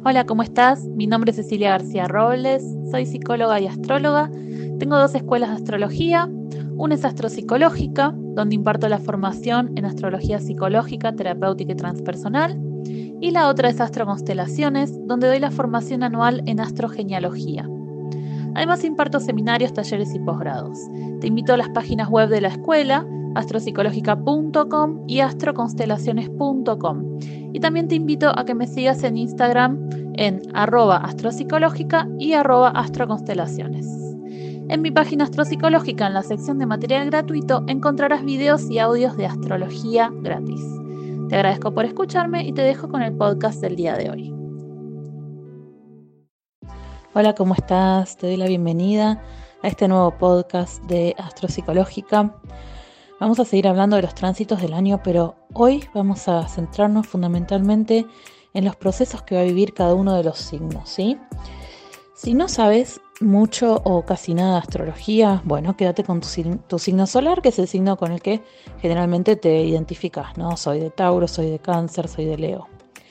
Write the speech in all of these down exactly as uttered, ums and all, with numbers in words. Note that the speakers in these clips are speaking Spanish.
Hola, ¿cómo estás? Mi nombre es Cecilia García Robles, soy psicóloga y astróloga. Tengo dos escuelas de astrología. Una es astropsicológica, donde imparto la formación en astrología psicológica, terapéutica y transpersonal. Y la otra es astroconstelaciones, donde doy la formación anual en astrogenealogía. Además imparto seminarios, talleres y posgrados. Te invito a las páginas web de la escuela, astropsicológica punto com y astroconstelaciones punto com. Y también te invito a que me sigas en Instagram en arroba astropsicológica y arroba astroconstelaciones. En mi página Astropsicológica, en la sección de material gratuito, encontrarás videos y audios de astrología gratis. Te agradezco por escucharme y te dejo con el podcast del día de hoy. Hola, ¿cómo estás? Te doy la bienvenida a este nuevo podcast de Astropsicológica. Vamos a seguir hablando de los tránsitos del año, pero hoy vamos a centrarnos fundamentalmente en los procesos que va a vivir cada uno de los signos, ¿sí? Si no sabes mucho o casi nada de astrología, bueno, quédate con tu, tu signo solar, que es el signo con el que generalmente te identificas, ¿no? Soy de Tauro, soy de Cáncer, soy de Leo.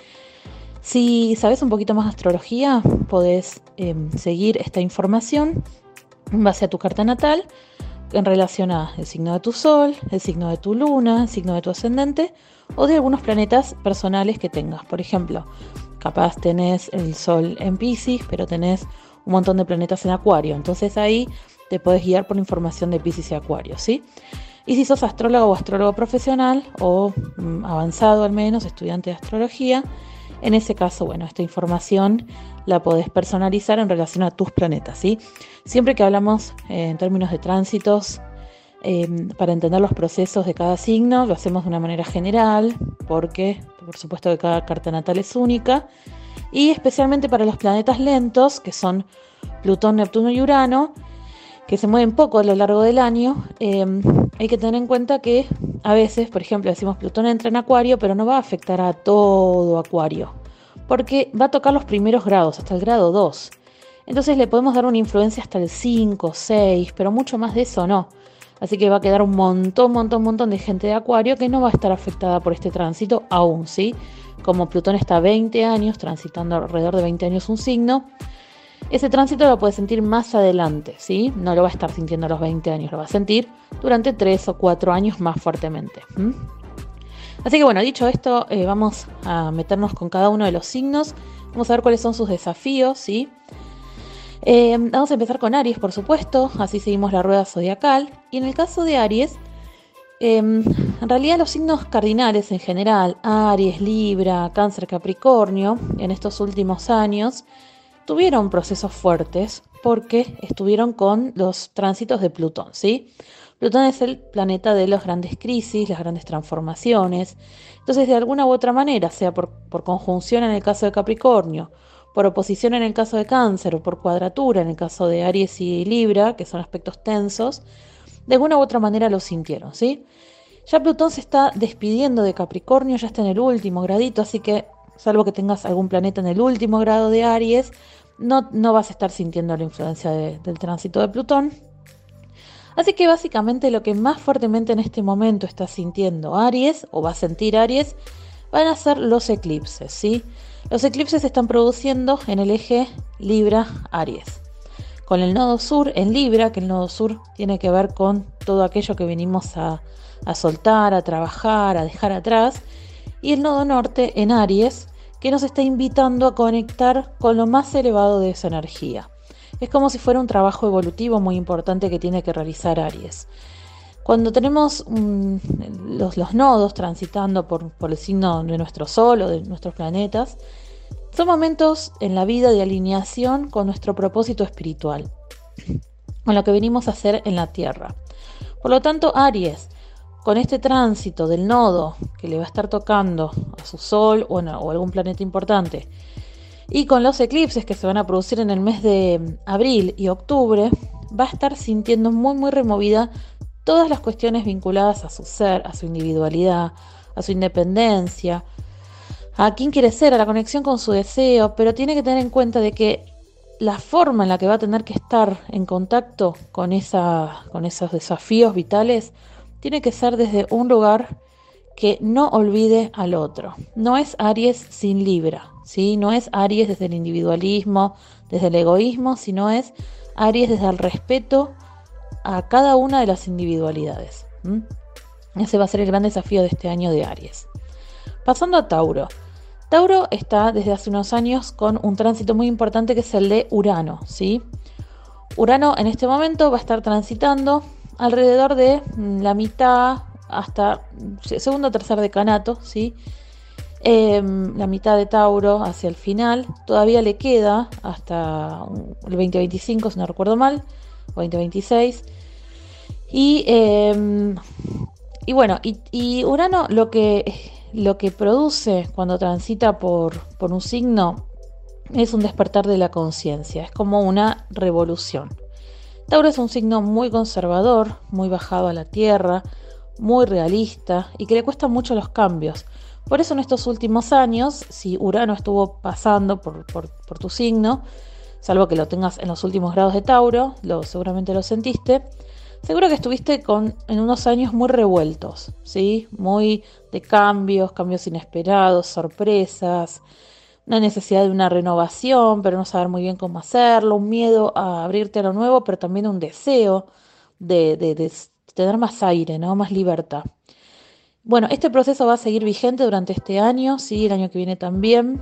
Si sabes un poquito más de astrología, podés eh, seguir esta información en base a tu carta natal, en relación a el signo de tu sol, el signo de tu luna, el signo de tu ascendente o de algunos planetas personales que tengas. Por ejemplo, capaz tenés el sol en Piscis, pero tenés un montón de planetas en Acuario. Entonces ahí te podés guiar por información de Piscis y Acuario, ¿sí? Y si sos astrólogo o astrólogo profesional o mm, avanzado al menos, estudiante de astrología, en ese caso, bueno, esta información la podés personalizar en relación a tus planetas, ¿sí? Siempre que hablamos eh, en términos de tránsitos, eh, para entender los procesos de cada signo, lo hacemos de una manera general, porque por supuesto que cada carta natal es única, y especialmente para los planetas lentos, que son Plutón, Neptuno y Urano, que se mueven poco a lo largo del año, eh, hay que tener en cuenta que a veces, por ejemplo, decimos Plutón entra en Acuario, pero no va a afectar a todo Acuario, porque va a tocar los primeros grados, hasta el grado dos. Entonces le podemos dar una influencia hasta el cinco, seis, pero mucho más de eso no. Así que va a quedar un montón, montón, montón de gente de Acuario que no va a estar afectada por este tránsito aún, ¿sí? Como Plutón está veinte años, transitando alrededor de veinte años un signo, ese tránsito lo puede sentir más adelante, ¿sí? No lo va a estar sintiendo a los veinte años, lo va a sentir durante tres o cuatro años más fuertemente. ¿Mm? Así que bueno, dicho esto, eh, vamos a meternos con cada uno de los signos. Vamos a ver cuáles son sus desafíos, ¿sí? Eh, vamos a empezar con Aries, por supuesto, así seguimos la rueda zodiacal. Y en el caso de Aries, eh, en realidad los signos cardinales en general, Aries, Libra, Cáncer, Capricornio, en estos últimos años, tuvieron procesos fuertes porque estuvieron con los tránsitos de Plutón, ¿sí? Plutón es el planeta de las grandes crisis, las grandes transformaciones. Entonces, de alguna u otra manera, sea por, por conjunción en el caso de Capricornio, por oposición en el caso de Cáncer o por cuadratura en el caso de Aries y Libra, que son aspectos tensos, de alguna u otra manera lo sintieron, ¿sí? Ya Plutón se está despidiendo de Capricornio, ya está en el último gradito, así que salvo que tengas algún planeta en el último grado de Aries, no, no vas a estar sintiendo la influencia de, del tránsito de Plutón. Así que básicamente lo que más fuertemente en este momento está sintiendo Aries, o va a sentir Aries, van a ser los eclipses, ¿sí? Los eclipses se están produciendo en el eje Libra-Aries. Con el nodo sur en Libra, que el nodo sur tiene que ver con todo aquello que venimos a, a soltar, a trabajar, a dejar atrás, y el nodo norte en Aries, que nos está invitando a conectar con lo más elevado de esa energía. Es como si fuera un trabajo evolutivo muy importante que tiene que realizar Aries. Cuando tenemos um, los, los nodos transitando por, por el signo de nuestro Sol o de nuestros planetas, son momentos en la vida de alineación con nuestro propósito espiritual, con lo que venimos a hacer en la Tierra. Por lo tanto, Aries, con este tránsito del nodo que le va a estar tocando a su Sol o, no, o algún planeta importante, y con los eclipses que se van a producir en el mes de abril y octubre, va a estar sintiendo muy muy removida todas las cuestiones vinculadas a su ser, a su individualidad, a su independencia, a quién quiere ser, a la conexión con su deseo, pero tiene que tener en cuenta de que la forma en la que va a tener que estar en contacto con, esa, con esos desafíos vitales tiene que ser desde un lugar que no olvide al otro. No es Aries sin Libra, ¿sí? No es Aries desde el individualismo, desde el egoísmo, sino es Aries desde el respeto a cada una de las individualidades. ¿Mm? Ese va a ser el gran desafío de este año de Aries. Pasando a Tauro. Tauro está desde hace unos años con un tránsito muy importante que es el de Urano, ¿sí? Urano en este momento va a estar transitando alrededor de la mitad hasta segundo o tercer decanato, ¿sí? Eh, la mitad de Tauro hacia el final. Todavía le queda hasta el veinte veinticinco, si no recuerdo mal, veinte veintiséis. Y, eh, y bueno, y, y Urano lo que, lo que produce cuando transita por, por un signo es un despertar de la conciencia, es como una revolución. Tauro es un signo muy conservador, muy bajado a la tierra, muy realista y que le cuestan mucho los cambios. Por eso en estos últimos años, si Urano estuvo pasando por, por, por tu signo, salvo que lo tengas en los últimos grados de Tauro, lo, seguramente lo sentiste, seguro que estuviste con, en unos años muy revueltos, ¿sí? Muy de cambios, cambios inesperados, sorpresas, una necesidad de una renovación, pero no saber muy bien cómo hacerlo, un miedo a abrirte a lo nuevo, pero también un deseo de, de, de tener más aire, ¿no? Más libertad. Bueno, este proceso va a seguir vigente durante este año, sí, el año que viene también.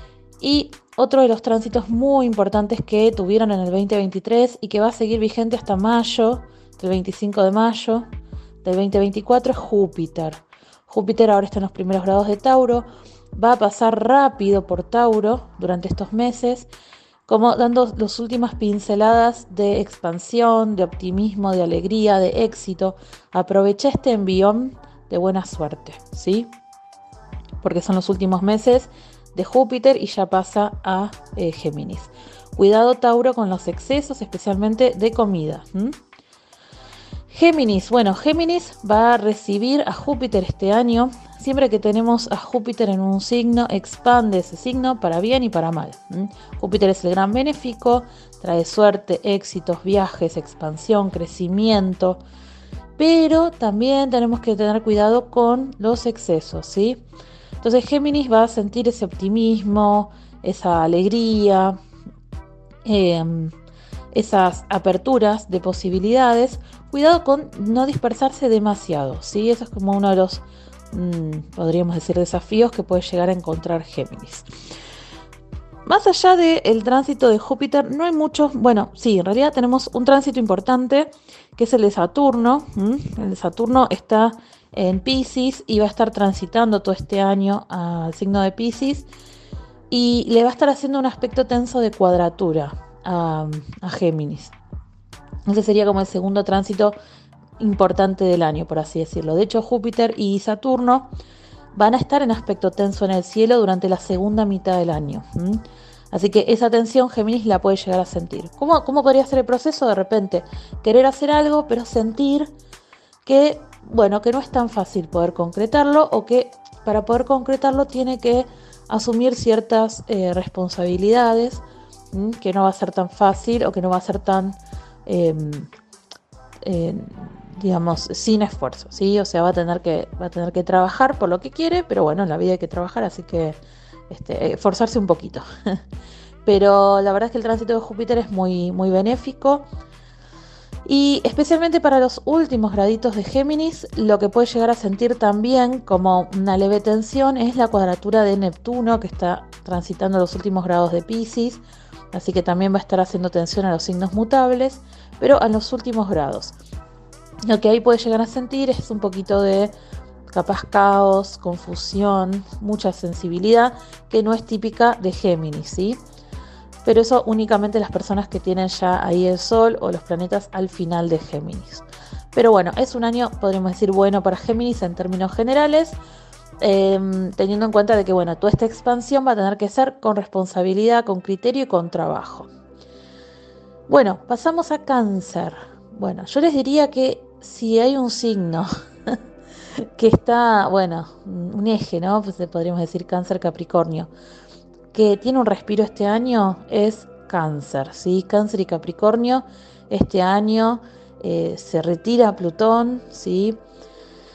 Y otro de los tránsitos muy importantes que tuvieron en el veinte veintitrés y que va a seguir vigente hasta mayo, del veinticinco de mayo del veinte veinticuatro, es Júpiter. Júpiter ahora está en los primeros grados de Tauro, va a pasar rápido por Tauro durante estos meses, como dando las últimas pinceladas de expansión, de optimismo, de alegría, de éxito. Aprovecha este envión de buena suerte, ¿sí? Porque son los últimos meses de Júpiter y ya pasa a eh, Géminis. Cuidado, Tauro, con los excesos, especialmente de comida. ¿Mm? Géminis, bueno, Géminis va a recibir a Júpiter este año. Siempre que tenemos a Júpiter en un signo, expande ese signo para bien y para mal. ¿Mm? Júpiter es el gran benéfico, trae suerte, éxitos, viajes, expansión, crecimiento. Pero también tenemos que tener cuidado con los excesos, ¿sí? Entonces Géminis va a sentir ese optimismo, esa alegría, eh, esas aperturas de posibilidades. Cuidado con no dispersarse demasiado, ¿sí? Eso es como uno de los, mmm, podríamos decir, desafíos que puede llegar a encontrar Géminis. Más allá del tránsito de Júpiter, no hay muchos, bueno, sí, en realidad tenemos un tránsito importante, que es el de Saturno. ¿Mm? El de Saturno está en Piscis y va a estar transitando todo este año al signo de Piscis y le va a estar haciendo un aspecto tenso de cuadratura a, a Géminis. Ese sería como el segundo tránsito importante del año, por así decirlo. De hecho, Júpiter y Saturno van a estar en aspecto tenso en el cielo durante la segunda mitad del año. ¿Mm? Así que esa tensión Géminis la puede llegar a sentir. ¿Cómo, ¿Cómo podría ser el proceso? De repente, querer hacer algo, pero sentir que, bueno, que no es tan fácil poder concretarlo o que para poder concretarlo tiene que asumir ciertas eh, responsabilidades, ¿m? que no va a ser tan fácil o que no va a ser tan, eh, eh, digamos, sin esfuerzo, ¿sí? O sea, va a tener que, va a tener que trabajar por lo que quiere, pero bueno, en la vida hay que trabajar, así que este, esforzarse un poquito. Pero la verdad es que el tránsito de Júpiter es muy, muy benéfico. Y especialmente para los últimos graditos de Géminis, lo que puede llegar a sentir también como una leve tensión es la cuadratura de Neptuno, que está transitando los últimos grados de Piscis, así que también va a estar haciendo tensión a los signos mutables, pero a los últimos grados. Lo que ahí puede llegar a sentir es un poquito de capaz caos, confusión, mucha sensibilidad, que no es típica de Géminis, ¿sí? Pero eso únicamente las personas que tienen ya ahí el Sol o los planetas al final de Géminis. Pero bueno, es un año, podríamos decir, bueno para Géminis en términos generales, eh, teniendo en cuenta de que, bueno, toda esta expansión va a tener que ser con responsabilidad, con criterio y con trabajo. Bueno, pasamos a Cáncer. Bueno, yo les diría que si hay un signo que está, bueno, un eje, ¿no? Pues podríamos decir Cáncer, Capricornio, que tiene un respiro este año, es Cáncer, ¿sí? Cáncer y Capricornio, este año eh, se retira Plutón, ¿sí?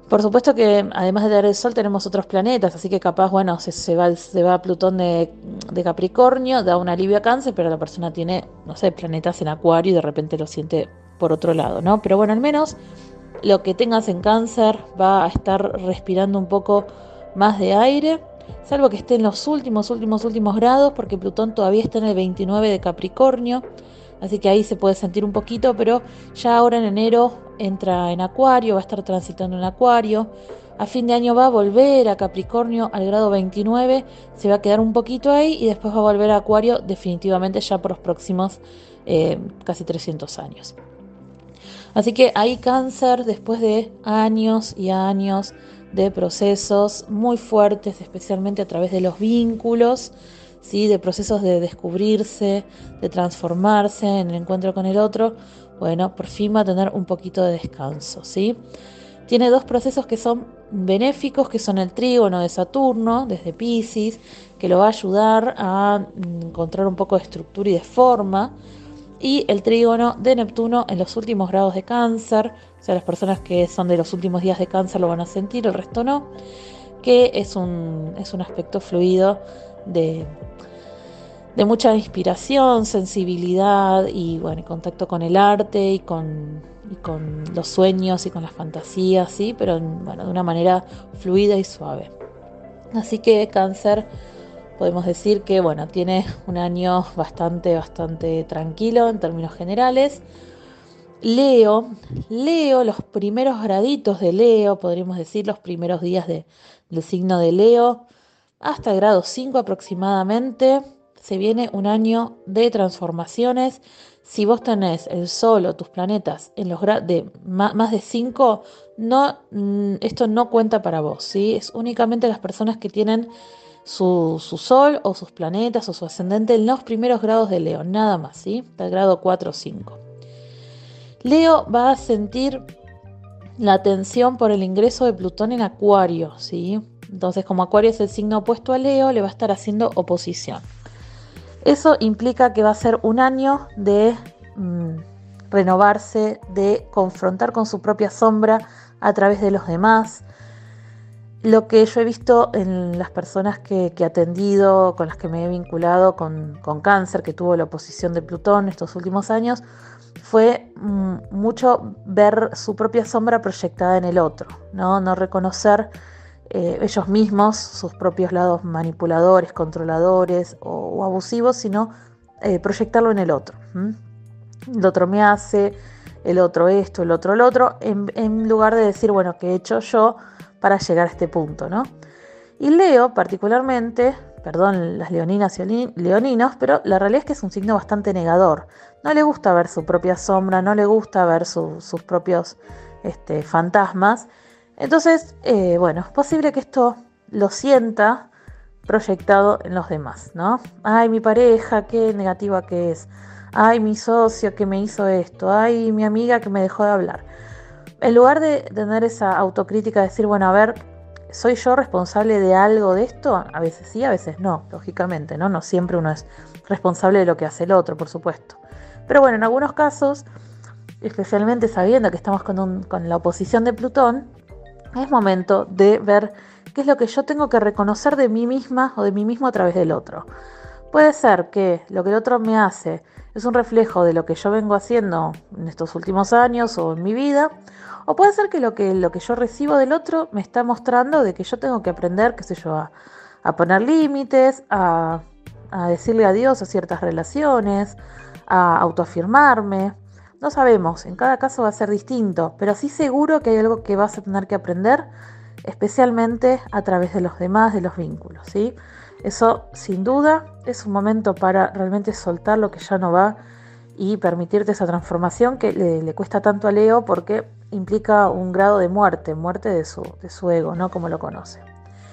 Por supuesto que además de tener el Sol tenemos otros planetas, así que capaz, bueno, se, se va, se va Plutón de, de Capricornio, da un alivio a Cáncer, pero la persona tiene, no sé, planetas en Acuario y de repente lo siente por otro lado, ¿no? Pero bueno, al menos lo que tengas en Cáncer va a estar respirando un poco más de aire, salvo que esté en los últimos, últimos, últimos grados, porque Plutón todavía está en el veintinueve de Capricornio, así que ahí se puede sentir un poquito, pero ya ahora en enero entra en Acuario, va a estar transitando en Acuario. A fin de año va a volver a Capricornio al grado veintinueve, se va a quedar un poquito ahí y después va a volver a Acuario definitivamente ya por los próximos eh, casi trescientos años. Así que ahí Cáncer, después de años y años de procesos muy fuertes, especialmente a través de los vínculos, ¿sí? De procesos de descubrirse, de transformarse en el encuentro con el otro, bueno, por fin va a tener un poquito de descanso, ¿sí? Tiene dos procesos que son benéficos, que son el trígono de Saturno desde Piscis, que lo va a ayudar a encontrar un poco de estructura y de forma, y el trígono de Neptuno en los últimos grados de Cáncer, o sea, las personas que son de los últimos días de Cáncer lo van a sentir, el resto no, que es un, es un aspecto fluido de, de mucha inspiración, sensibilidad y bueno, contacto con el arte y con, y con los sueños y con las fantasías, ¿sí? Pero bueno, de una manera fluida y suave. Así que Cáncer, podemos decir que bueno, tiene un año bastante, bastante tranquilo en términos generales. Leo, Leo, los primeros graditos de Leo, podríamos decir los primeros días de, del signo de Leo, hasta el grado cinco aproximadamente, se viene un año de transformaciones. Si vos tenés el Sol o tus planetas en los grados de más de cinco, no, esto no cuenta para vos, ¿sí? Es únicamente las personas que tienen su, su Sol o sus planetas o su ascendente en los primeros grados de Leo, nada más, ¿sí? Del grado cuatro o cinco. Leo va a sentir la tensión por el ingreso de Plutón en Acuario, ¿sí? Entonces, como Acuario es el signo opuesto a Leo, le va a estar haciendo oposición. Eso implica que va a ser un año de mmm, renovarse, de confrontar con su propia sombra a través de los demás. Lo que yo he visto en las personas que, que he atendido, con las que me he vinculado con, con Cáncer, que tuvo la oposición de Plutón estos últimos años, fue mmm, mucho ver su propia sombra proyectada en el otro, ¿no? No reconocer eh, ellos mismos sus propios lados manipuladores, controladores o, o abusivos, sino eh, proyectarlo en el otro. ¿Mm? El otro me hace, el otro esto, el otro el otro, en, en lugar de decir, bueno, ¿qué he hecho yo para llegar a este punto, ¿no? Y Leo particularmente, perdón las leoninas y leoninos, pero la realidad es que es un signo bastante negador. No le gusta ver su propia sombra, no le gusta ver su, sus propios este, fantasmas. Entonces, eh, bueno, es posible que esto lo sienta proyectado en los demás, ¿no? Ay, mi pareja, qué negativa que es. Ay, mi socio que me hizo esto. Ay, mi amiga que me dejó de hablar. En lugar de tener esa autocrítica, de decir, bueno, a ver, ¿soy yo responsable de algo de esto? A veces sí, a veces no, lógicamente, ¿no? No siempre uno es responsable de lo que hace el otro, por supuesto. Pero bueno, en algunos casos, especialmente sabiendo que estamos con, un, con la oposición de Plutón, es momento de ver qué es lo que yo tengo que reconocer de mí misma o de mí mismo a través del otro. Puede ser que lo que el otro me hace es un reflejo de lo que yo vengo haciendo en estos últimos años o en mi vida, o puede ser que lo que, lo que yo recibo del otro me está mostrando de que yo tengo que aprender, qué sé yo, a, a poner límites, a, a decirle adiós a ciertas relaciones, a autoafirmarme. No sabemos, en cada caso va a ser distinto, pero sí seguro que hay algo que vas a tener que aprender, especialmente a través de los demás, de los vínculos, ¿sí? Eso, sin duda, es un momento para realmente soltar lo que ya no va y permitirte esa transformación que le, le cuesta tanto a Leo porque implica un grado de muerte, muerte de su, de su ego, ¿no? Como lo conoce.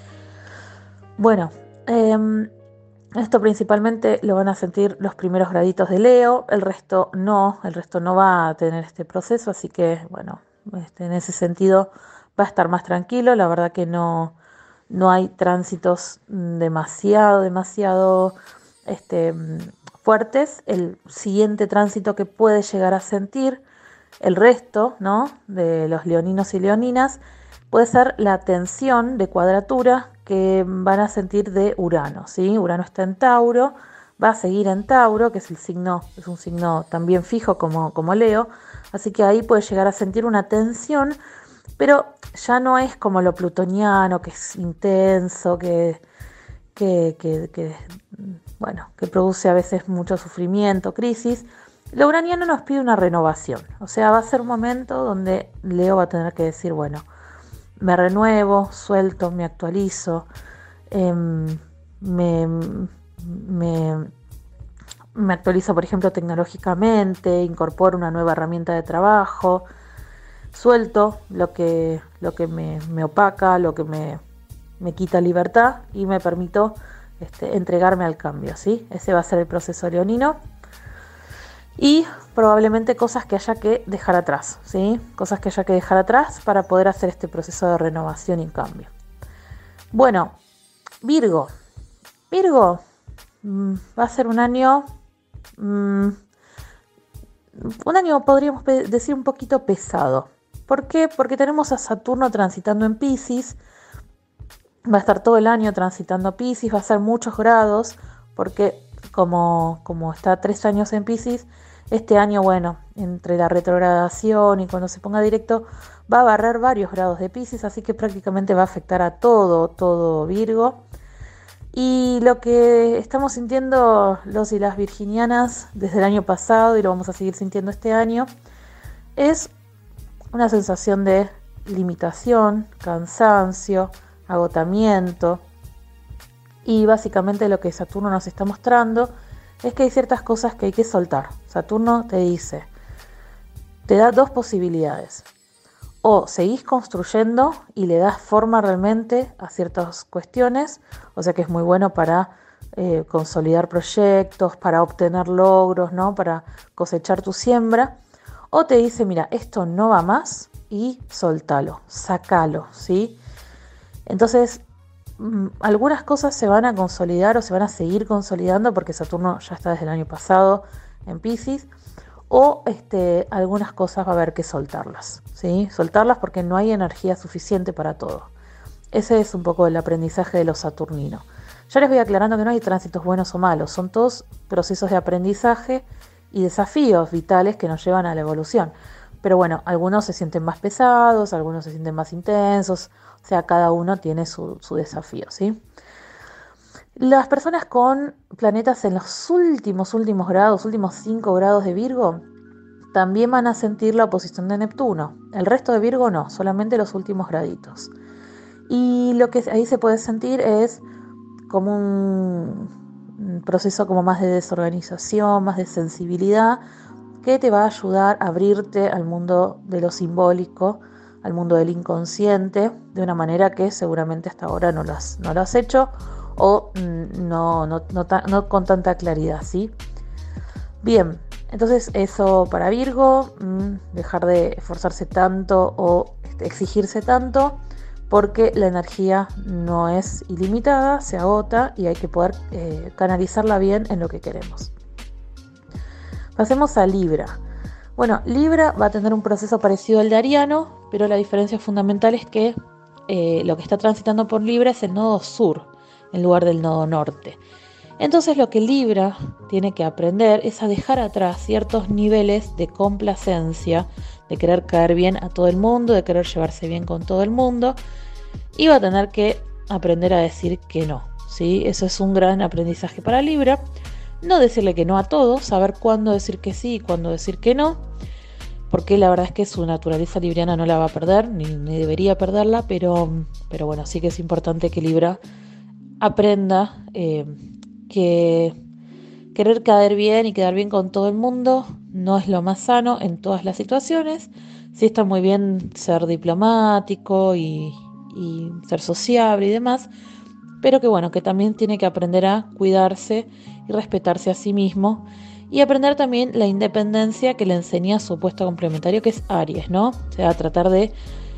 Bueno, eh, esto principalmente lo van a sentir los primeros graditos de Leo, el resto no, el resto no va a tener este proceso, así que, bueno, este, en ese sentido va a estar más tranquilo. La verdad que no... No hay tránsitos demasiado, demasiado este, fuertes. El siguiente tránsito que puede llegar a sentir el resto, ¿no?, de los leoninos y leoninas puede ser la tensión de cuadratura que van a sentir de Urano, ¿sí? Urano está en Tauro, va a seguir en Tauro, que es el signo, es un signo también fijo como, como Leo, así que ahí puede llegar a sentir una tensión, pero ya no es como lo plutoniano, que es intenso, que, que, que, que, bueno, que produce a veces mucho sufrimiento, crisis. Lo uraniano nos pide una renovación, o sea, va a ser un momento donde Leo va a tener que decir, bueno, me renuevo, suelto, me actualizo, eh, me, me, me actualizo, por ejemplo, tecnológicamente, incorporo una nueva herramienta de trabajo, suelto lo que, lo que me, me opaca, lo que me, me quita libertad y me permito este, entregarme al cambio, ¿sí? Ese va a ser el proceso leonino. Y probablemente cosas que haya que dejar atrás, ¿sí? Cosas que haya que dejar atrás para poder hacer este proceso de renovación y cambio. Bueno, Virgo. Virgo mmm, va a ser un año, mmm, un año podríamos decir un poquito pesado. ¿Por qué? Porque tenemos a Saturno transitando en Piscis, va a estar todo el año transitando Piscis, va a ser muchos grados, porque como, como está tres años en Piscis, este año, bueno, entre la retrogradación y cuando se ponga directo, va a barrer varios grados de Piscis, así que prácticamente va a afectar a todo, todo Virgo. Y lo que estamos sintiendo los y las virginianas desde el año pasado, y lo vamos a seguir sintiendo este año, es una sensación de limitación, cansancio, agotamiento. Y básicamente lo que Saturno nos está mostrando es que hay ciertas cosas que hay que soltar. Saturno te dice, te da dos posibilidades. O seguís construyendo y le das forma realmente a ciertas cuestiones, o sea que es muy bueno para eh, consolidar proyectos, para obtener logros, ¿no? Para cosechar tu siembra. O te dice, mira, esto no va más y soltalo, sacalo, ¿sí? Entonces, algunas cosas se van a consolidar o se van a seguir consolidando porque Saturno ya está desde el año pasado en Piscis, o este, algunas cosas va a haber que soltarlas, ¿sí? Soltarlas porque no hay energía suficiente para todo. Ese es un poco el aprendizaje de los saturninos. Ya les voy aclarando que no hay tránsitos buenos o malos, son todos procesos de aprendizaje y desafíos vitales que nos llevan a la evolución. Pero bueno, algunos se sienten más pesados, algunos se sienten más intensos, o sea, cada uno tiene su, su desafío, ¿sí? Las personas con planetas en los últimos, últimos grados, últimos cinco grados de Virgo, también van a sentir la oposición de Neptuno. El resto de Virgo no, solamente los últimos graditos. Y lo que ahí se puede sentir es como un proceso como más de desorganización, más de sensibilidad, que te va a ayudar a abrirte al mundo de lo simbólico, al mundo del inconsciente, de una manera que seguramente hasta ahora no lo has, no lo has hecho o no, no, no, ta, no con tanta claridad, ¿sí? Bien, entonces eso para Virgo, dejar de esforzarse tanto o exigirse tanto, porque la energía no es ilimitada, se agota y hay que poder eh, canalizarla bien en lo que queremos. Pasemos a Libra. Bueno, Libra va a tener un proceso parecido al de Ariano, pero la diferencia fundamental es que eh, lo que está transitando por Libra es el nodo sur, en lugar del nodo norte. Entonces lo que Libra tiene que aprender es a dejar atrás ciertos niveles de complacencia, de querer caer bien a todo el mundo, de querer llevarse bien con todo el mundo, y va a tener que aprender a decir que no, ¿sí? Eso es un gran aprendizaje para Libra. No decirle que no a todo, saber cuándo decir que sí y cuándo decir que no, porque la verdad es que su naturaleza libriana no la va a perder, ni, ni debería perderla, pero, pero bueno, sí que es importante que Libra aprenda eh, que querer caer bien y quedar bien con todo el mundo no es lo más sano en todas las situaciones. Sí está muy bien ser diplomático y, y ser sociable y demás, pero que bueno, que también tiene que aprender a cuidarse y respetarse a sí mismo y aprender también la independencia que le enseña su opuesto complementario, que es Aries, ¿no? O sea, tratar de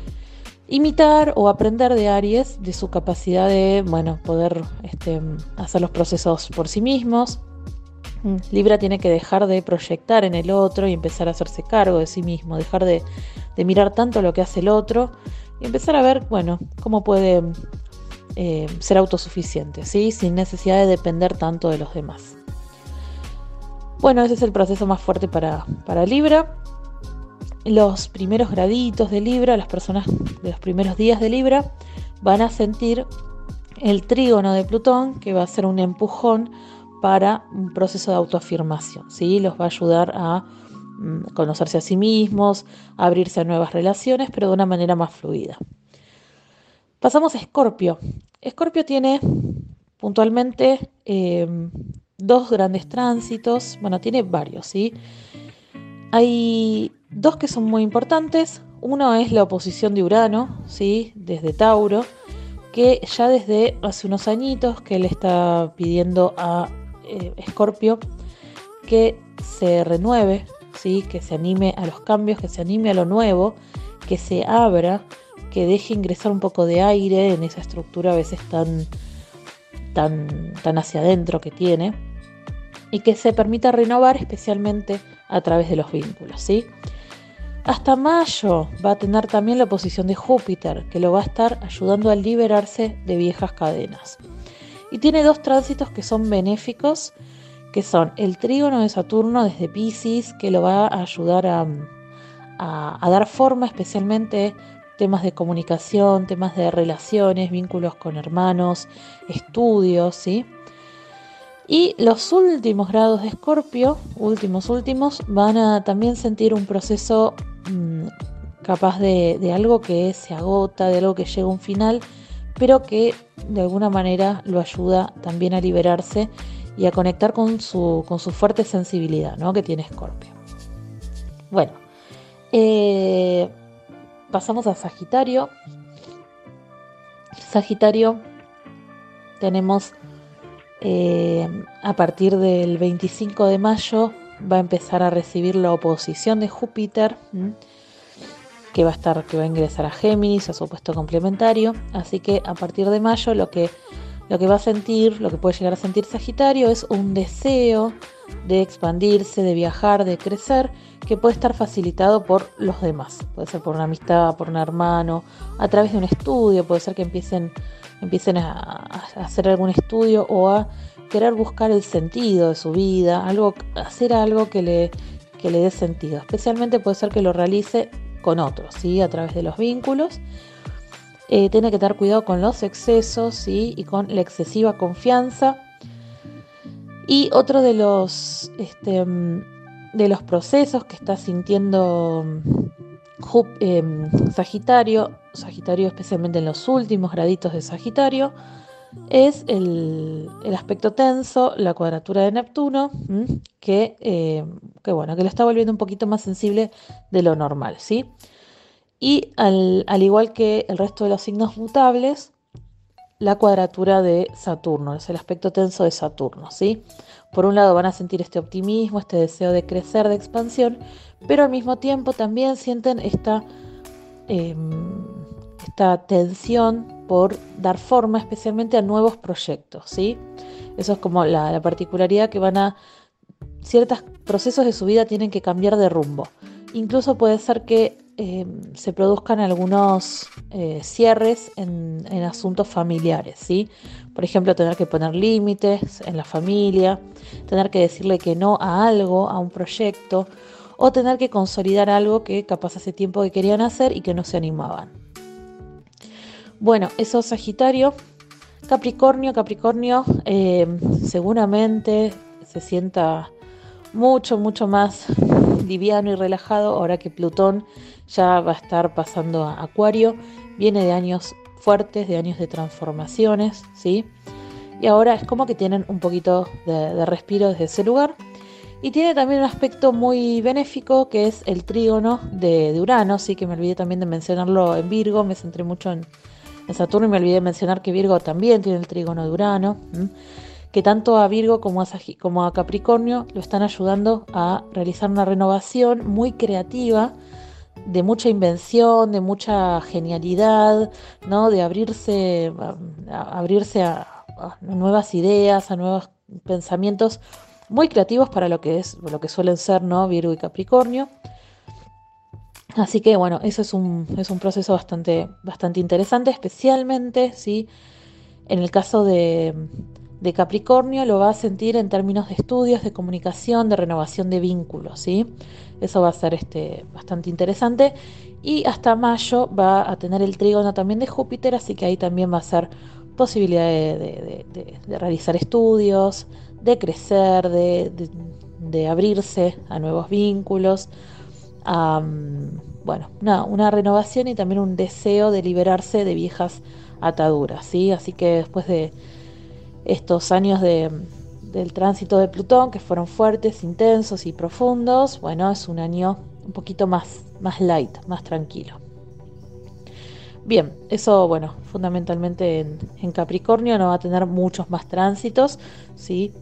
imitar o aprender de Aries, de su capacidad de, bueno, poder este, hacer los procesos por sí mismos. Libra tiene que dejar de proyectar en el otro y empezar a hacerse cargo de sí mismo, dejar de, de mirar tanto lo que hace el otro y empezar a ver, bueno, cómo puede eh, ser autosuficiente, ¿sí? Sin necesidad de depender tanto de los demás. Bueno, ese es el proceso más fuerte para, para Libra. Los primeros graditos de Libra, las personas de los primeros días de Libra, van a sentir el trígono de Plutón, que va a ser un empujón para un proceso de autoafirmación, ¿sí? Los va a ayudar a mm, conocerse a sí mismos, a abrirse a nuevas relaciones, pero de una manera más fluida. Pasamos a Escorpio. Escorpio tiene puntualmente eh, dos grandes tránsitos, bueno, tiene varios, ¿sí? Hay dos que son muy importantes. Uno es la oposición de Urano, ¿sí? Desde Tauro, que ya desde hace unos añitos que él está pidiendo a eh, Escorpio que se renueve, ¿sí? Que se anime a los cambios, que se anime a lo nuevo, que se abra, que deje ingresar un poco de aire en esa estructura a veces tan, tan, tan hacia adentro que tiene, y que se permita renovar especialmente a través de los vínculos, ¿sí? Hasta mayo va a tener también la oposición de Júpiter, que lo va a estar ayudando a liberarse de viejas cadenas. Y tiene dos tránsitos que son benéficos, que son el trígono de Saturno desde Piscis, que lo va a ayudar a, a, a dar forma especialmente temas de comunicación, temas de relaciones, vínculos con hermanos, estudios, ¿sí? Y los últimos grados de Escorpio, últimos, últimos, van a también sentir un proceso mmm, capaz de, de algo que se agota, de algo que llega a un final, pero que de alguna manera lo ayuda también a liberarse y a conectar con su, con su fuerte sensibilidad, ¿no? Que tiene Escorpio. Bueno, eh, pasamos a Sagitario. Sagitario tenemos... Eh, a partir del veinticinco de mayo va a empezar a recibir la oposición de Júpiter, ¿m? que va a estar, que va a ingresar a Géminis, a su puesto complementario. Así que a partir de mayo lo que, lo que va a sentir, lo que puede llegar a sentir Sagitario es un deseo de expandirse, de viajar, de crecer, que puede estar facilitado por los demás. Puede ser por una amistad, por un hermano, a través de un estudio, puede ser que empiecen empiecen a, a hacer algún estudio o a querer buscar el sentido de su vida, algo, hacer algo que le, que le dé sentido. Especialmente puede ser que lo realice con otros, ¿sí? A través de los vínculos. Eh, tiene que tener cuidado con los excesos, ¿sí? Y con la excesiva confianza. Y otro de los, este, de los procesos que está sintiendo Eh, Sagitario, Sagitario especialmente en los últimos graditos de Sagitario, es el, el aspecto tenso, la cuadratura de Neptuno, que, eh, que, bueno, que lo está volviendo un poquito más sensible de lo normal, ¿sí? Y al, al igual que el resto de los signos mutables, la cuadratura de Saturno, es el aspecto tenso de Saturno, ¿sí? Por un lado van a sentir este optimismo, este deseo de crecer, de expansión, pero al mismo tiempo también sienten esta, eh, esta tensión por dar forma especialmente a nuevos proyectos, ¿sí? Eso es como la, la particularidad que van a... Ciertos procesos de su vida tienen que cambiar de rumbo. Incluso puede ser que eh, se produzcan algunos eh, cierres en, en asuntos familiares, ¿sí? Por ejemplo, tener que poner límites en la familia, tener que decirle que no a algo, a un proyecto, o tener que consolidar algo que capaz hace tiempo que querían hacer y que no se animaban. Bueno, eso es Sagitario. Capricornio, Capricornio eh, seguramente se sienta mucho, mucho más liviano y relajado ahora que Plutón ya va a estar pasando a Acuario. Viene de años fuertes, de años de transformaciones, ¿sí? Y ahora es como que tienen un poquito de, de respiro desde ese lugar. Y tiene también un aspecto muy benéfico que es el trígono de, de Urano, sí, que me olvidé también de mencionarlo en Virgo, me centré mucho en, en Saturno y me olvidé de mencionar que Virgo también tiene el trígono de Urano, ¿m? que tanto a Virgo como a, como a Capricornio lo están ayudando a realizar una renovación muy creativa, de mucha invención, de mucha genialidad, ¿no? De abrirse, a, a abrirse a, a nuevas ideas, a nuevos pensamientos muy creativos para lo que es, lo que suelen ser, ¿no? Virgo y Capricornio. Así que bueno, eso es un, es un proceso bastante, bastante interesante, especialmente si en el caso de, de Capricornio lo va a sentir en términos de estudios, de comunicación, de renovación de vínculos, ¿sí? Eso va a ser este, bastante interesante. Y hasta mayo va a tener el trígono también de Júpiter, así que ahí también va a ser posibilidad de, de, de, de realizar estudios, de crecer, de, de, de abrirse a nuevos vínculos. Um, bueno, una, una renovación y también un deseo de liberarse de viejas ataduras, ¿sí? Así que después de estos años de, del tránsito de Plutón, que fueron fuertes, intensos y profundos, bueno, es un año un poquito más, más light, más tranquilo. Bien, eso, bueno, fundamentalmente en, en Capricornio no va a tener muchos más tránsitos, ¿sí?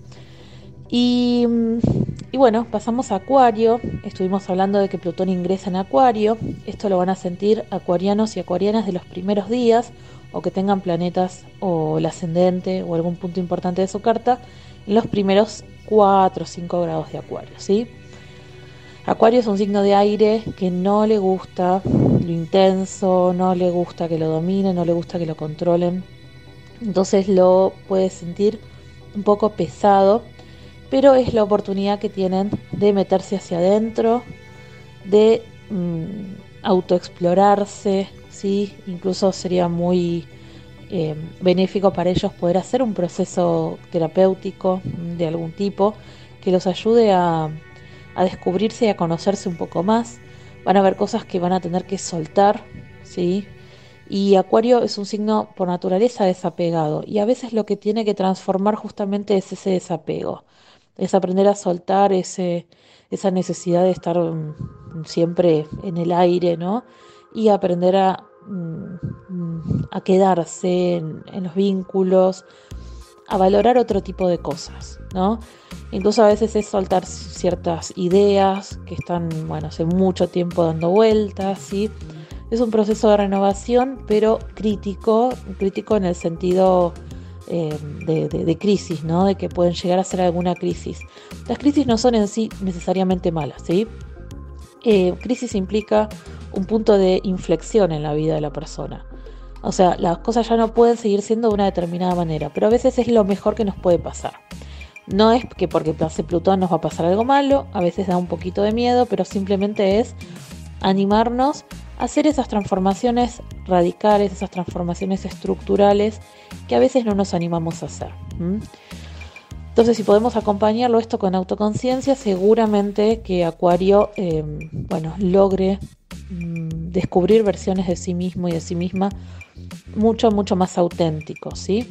Y, y bueno, pasamos a Acuario. Estuvimos hablando de que Plutón ingresa en Acuario. Esto lo van a sentir acuarianos y acuarianas de los primeros días, o que tengan planetas o el ascendente o algún punto importante de su carta en los primeros cuatro o cinco grados de Acuario, ¿sí? Acuario es un signo de aire que no le gusta lo intenso, no le gusta que lo dominen, no le gusta que lo controlen. Entonces lo puede sentir un poco pesado, pero es la oportunidad que tienen de meterse hacia adentro, de mmm, autoexplorarse, ¿sí? Incluso sería muy eh, benéfico para ellos poder hacer un proceso terapéutico de algún tipo que los ayude a, a descubrirse y a conocerse un poco más. Van a haber cosas que van a tener que soltar, ¿sí? Y Acuario es un signo por naturaleza desapegado, y a veces lo que tiene que transformar justamente es ese desapego, es aprender a soltar ese, esa necesidad de estar um, siempre en el aire, ¿no? Y aprender a, um, a quedarse en, en los vínculos, a valorar otro tipo de cosas, ¿no? Incluso a veces es soltar ciertas ideas que están, bueno, hace mucho tiempo dando vueltas, ¿sí? Es un proceso de renovación, pero crítico, crítico en el sentido eh, de, de, de crisis, ¿no? De que pueden llegar a ser alguna crisis. Las crisis no son en sí necesariamente malas, ¿sí? Eh, crisis implica un punto de inflexión en la vida de la persona. O sea, las cosas ya no pueden seguir siendo de una determinada manera, pero a veces es lo mejor que nos puede pasar. No es que porque pase Plutón nos va a pasar algo malo, a veces da un poquito de miedo, pero simplemente es animarnos a hacer esas transformaciones radicales, esas transformaciones estructurales que a veces no nos animamos a hacer. ¿Mm? Entonces, si podemos acompañarlo esto con autoconciencia, seguramente que Acuario, eh, bueno, logre mmm, descubrir versiones de sí mismo y de sí misma mucho, mucho más auténticos, ¿sí?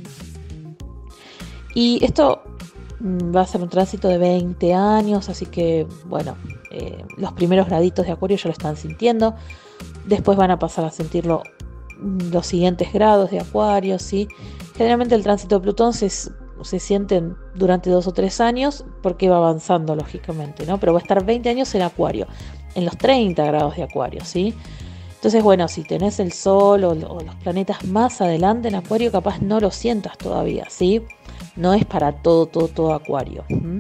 Y esto mmm, va a ser un tránsito de veinte años, así que, bueno, eh, los primeros graditos de Acuario ya lo están sintiendo. Después van a pasar a sentirlo los siguientes grados de Acuario, ¿sí? Generalmente el tránsito de Plutón se, se siente durante dos o tres años porque va avanzando, lógicamente, ¿no? Pero va a estar veinte años en Acuario, en los treinta grados de Acuario, ¿sí? Entonces, bueno, si tenés el Sol o, o los planetas más adelante en Acuario, capaz no lo sientas todavía, ¿sí? No es para todo, todo, todo Acuario. ¿Mm?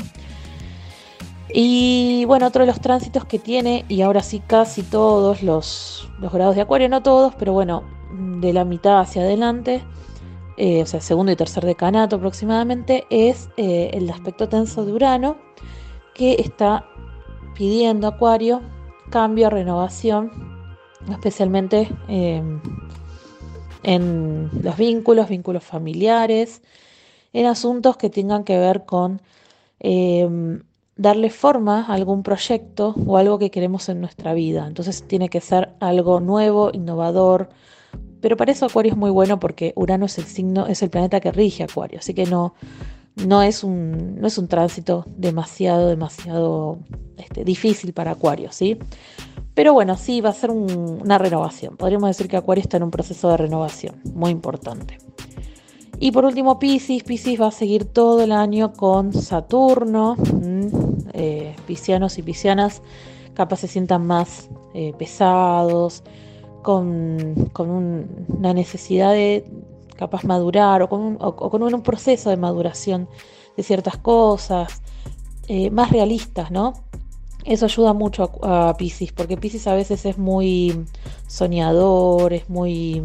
Y bueno, otro de los tránsitos que tiene, y ahora sí casi todos los, los grados de Acuario, no todos, pero bueno, de la mitad hacia adelante, eh, o sea, segundo y tercer decanato aproximadamente, es eh, el aspecto tenso de Urano, que está pidiendo Acuario cambio, renovación, especialmente eh, en los vínculos, vínculos familiares, en asuntos que tengan que ver con eh, darle forma a algún proyecto o algo que queremos en nuestra vida. Entonces tiene que ser algo nuevo, innovador, pero para eso Acuario es muy bueno porque Urano es el signo, es el planeta que rige Acuario, así que no, no es un, no es un tránsito demasiado, demasiado este, difícil para Acuario, ¿sí? Pero bueno, sí va a ser un, una renovación. Podríamos decir que Acuario está en un proceso de renovación muy importante. Y por último Piscis, Piscis va a seguir todo el año con Saturno, ¿m? eh, piscianos y piscianas capaz se sientan más eh, pesados, con, con un, una necesidad de capaz madurar o con un, o, o con un, un proceso de maduración de ciertas cosas, eh, más realistas, ¿no? Eso ayuda mucho a, a Piscis, porque Piscis a veces es muy soñador, es muy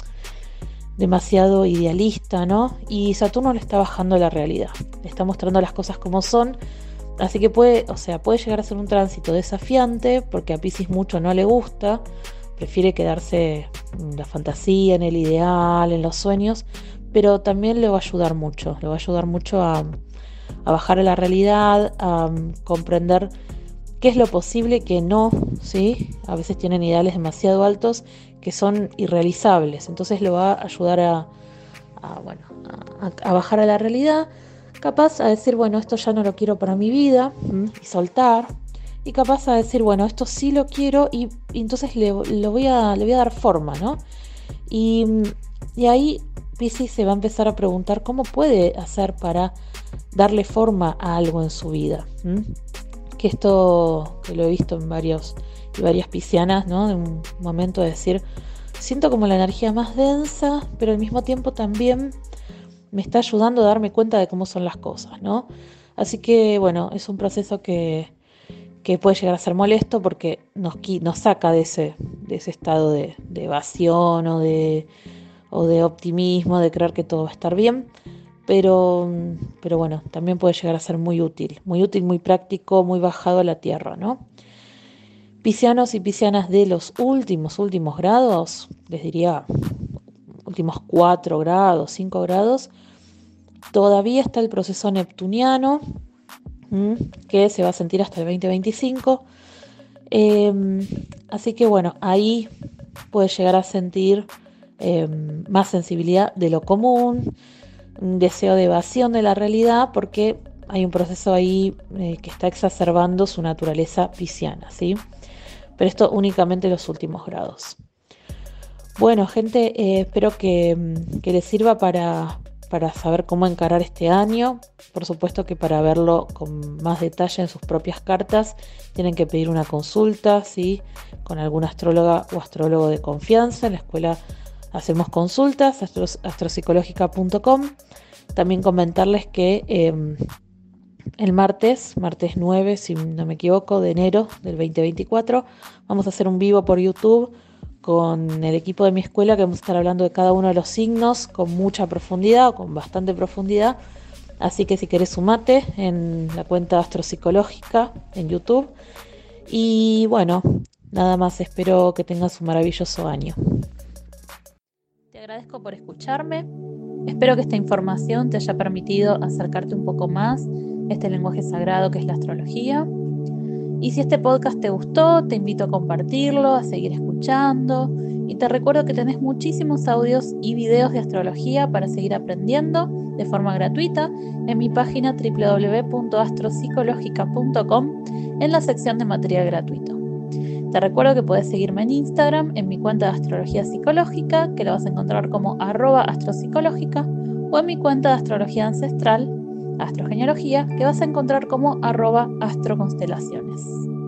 demasiado idealista, ¿no? Y Saturno le está bajando la realidad, le está mostrando las cosas como son, así que puede, o sea, puede llegar a ser un tránsito desafiante, porque a Piscis mucho no le gusta, prefiere quedarse en la fantasía, en el ideal, en los sueños, pero también le va a ayudar mucho, le va a ayudar mucho a, a bajar a la realidad, a um, comprender qué es lo posible, qué no, ¿sí? A veces tienen ideales demasiado altos que son irrealizables, entonces lo va a ayudar a, a, bueno, a, a bajar a la realidad, capaz a decir, bueno, esto ya no lo quiero para mi vida, ¿m? Y soltar, y capaz a decir, bueno, esto sí lo quiero y, y entonces le, lo voy a, le voy a dar forma, ¿no? Y, y ahí Piscis se va a empezar a preguntar cómo puede hacer para darle forma a algo en su vida, ¿m? Que esto, que lo he visto en varios y varias piscianas, ¿no? De un momento de decir, siento como la energía más densa, pero al mismo tiempo también me está ayudando a darme cuenta de cómo son las cosas, ¿no? Así que, bueno, es un proceso que, que puede llegar a ser molesto porque nos, nos saca de ese, de ese estado de, de evasión o de, o de optimismo, de creer que todo va a estar bien. Pero, pero bueno, también puede llegar a ser muy útil, muy útil, muy práctico, muy bajado a la tierra, ¿no? Piscianos y piscianas de los últimos, últimos grados, les diría últimos cuatro grados, cinco grados, todavía está el proceso neptuniano, ¿m? Que se va a sentir hasta el veinte veinticinco. Eh, así que bueno, ahí puede llegar a sentir eh, más sensibilidad de lo común, un deseo de evasión de la realidad, porque hay un proceso ahí eh, que está exacerbando su naturaleza pisciana, ¿sí? Pero esto únicamente en los últimos grados. Bueno, gente, eh, espero que, que les sirva para, para saber cómo encarar este año. Por supuesto que para verlo con más detalle en sus propias cartas tienen que pedir una consulta, ¿sí? Con alguna astróloga o astrólogo de confianza. En la escuela hacemos consultas, astros, astropsicológica punto com. También comentarles que eh, el martes, martes nueve, si no me equivoco, de enero del veinte veinticuatro, vamos a hacer un vivo por YouTube con el equipo de mi escuela, que vamos a estar hablando de cada uno de los signos con mucha profundidad, con bastante profundidad. Así que si querés sumate en la cuenta Astropsicológica en YouTube. Y bueno, nada más, espero que tengas un maravilloso año. Te agradezco por escucharme. Espero que esta información te haya permitido acercarte un poco más a este lenguaje sagrado que es la astrología. Y si este podcast te gustó, te invito a compartirlo, a seguir escuchando. Y te recuerdo que tenés muchísimos audios y videos de astrología para seguir aprendiendo de forma gratuita en mi página doble u doble u doble u punto astropsicológica punto com en la sección de material gratuito. Te recuerdo que puedes seguirme en Instagram en mi cuenta de astrología psicológica, que la vas a encontrar como arroba astropsicológica, o en mi cuenta de astrología ancestral, astrogenealogía, que vas a encontrar como arroba astroconstelaciones.